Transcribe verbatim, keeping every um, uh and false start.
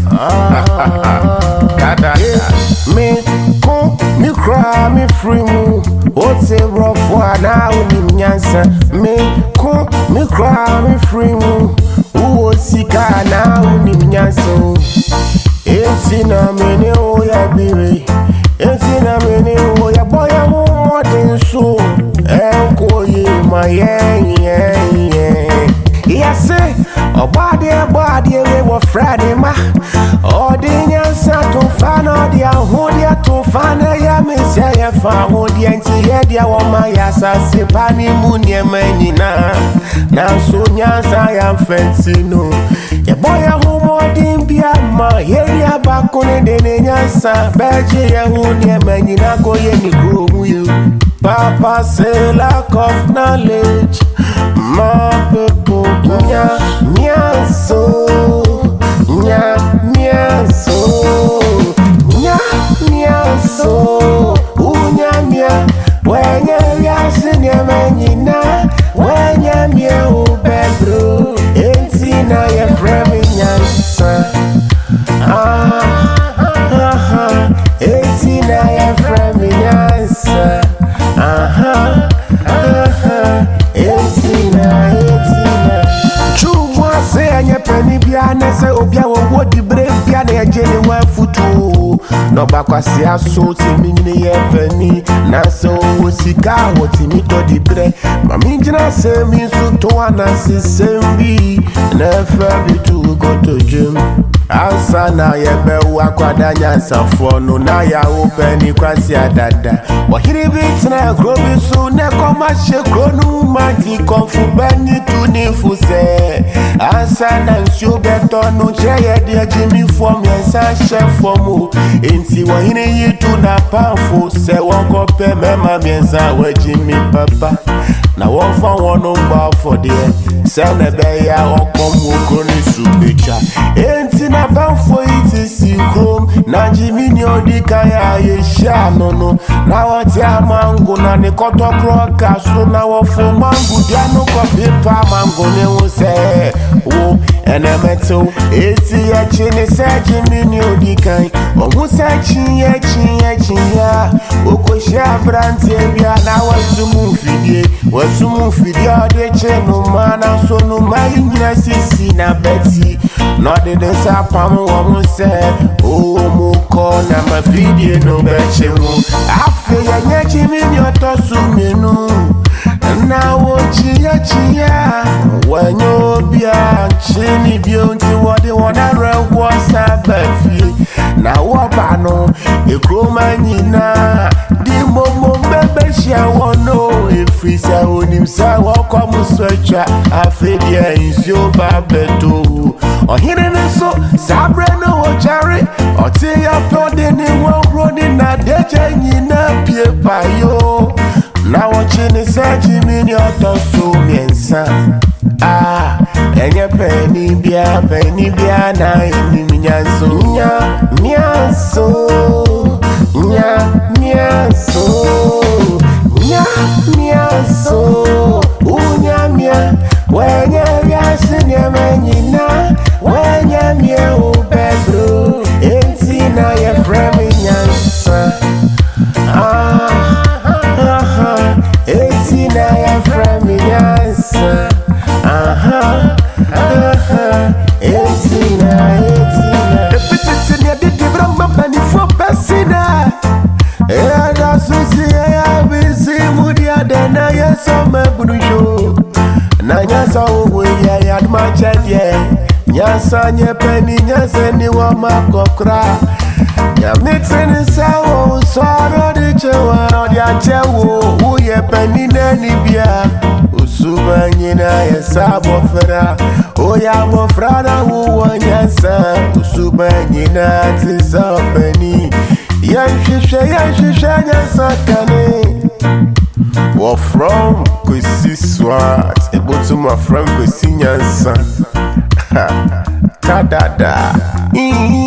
Me come, me cry, me free mo. What's a rough one now in Yansa? Me come, me cry, me free mo. Who was sick now in Yanso? It's in a minute, oh, yeah, baby. It's in a minute, oh, yeah, boy, I'm more than so. And call you my yeah, yeah, yeah. Yes, sir. A body, a body, we were Friday, ma. Oh, the Yansa to fan, or the Ahodia to fan, I miss ya, fan, oh, the anti-headia, or my yasa, Sipani, Munia, Manina. Now, so Yansa, I am fancy, no. A boy, a home, Dimbia, my area back on the Yansa, Baji, Ahodia, Manina, go any groove you. Papa say lack of knowledge, my people, nya, nya so, nya, nya so, nya, nya so, unya nya, when you're yassin your manina, when you're mia ubedro, ain't seen your friend yansa, ah, ah, ain't seen your friend yansa. Aha, aha, eightina, eightina. True, one say, and your penny piano say, Obia, what the brave piano, Jenny, one foot. No back was ya so to me, penny. Now, so was he got what he meet or the bread. Mammy, I say, me so to one as the same be. Never be to go to gym. Asa na yebe wakwadanya safo no na ya openi kwasi adada wahiri bit na grobi so ne koma shekro no mati konfu bani tu ni fuse asa na nsu beto no cheye de jimi form yensa chef form enti wahiri yitu na pamfo se wonko pe mema miensa wajimi papa na wonfa wono mba for there se na be ya okomo kroni subecha enti na for it is home na jimini odika ya yesha no no na wati amango na ne koto kroka so na wo fo mango dia no ko pepa mango ne wo se wo ene meto eti ya chini se jimini odika o mu se chi ya chi ya chi ya okosha brante bia na wasumu fidie wasumu fidie ode che no mana so no mai nyina sisi na beti no de de sapam wo say oh muko na ma video no beche mu afi ya nyachi mi ni otosu menu na wo chiya chiya wanyo bia chini bi onti wo de wona rewo sabafi na wo ba no ekroma nyina di momo bebe shia wono efri sa onim sa wo komu socha afi dia insio babeto ohire ne so sabre no wo jare oti ya plode ni wo running na deje nyina pie payo na wo chini sa jimi ni otoso miensa ah enye peni bia peni bia na imi nyanso nya nyanso nya nyanso nya nyanso unya mia wenye yasi nye menyina wenye mia ubedro enti na ye fremi nyansa ah aha enti na ye fremi nyansa aha aha enti na enti na efititi ni adi dibra mbani fo pesina e da susi ya bisi mudi adena ye so mebunjo na nyasa owe ya yadma chedye nyasa nye peni nyasa ni wa makokra nyamnitini sawo usoro di chewa odi achewo uye peni neni bia usuba nyina ya sabo fera oya mofra na uwa nyasa usuba nyina tisa peni ya shishe ya shishe nyasa kane We're from Kwesi Swat, able to my friend Kwesi Nyansa. Ta da da.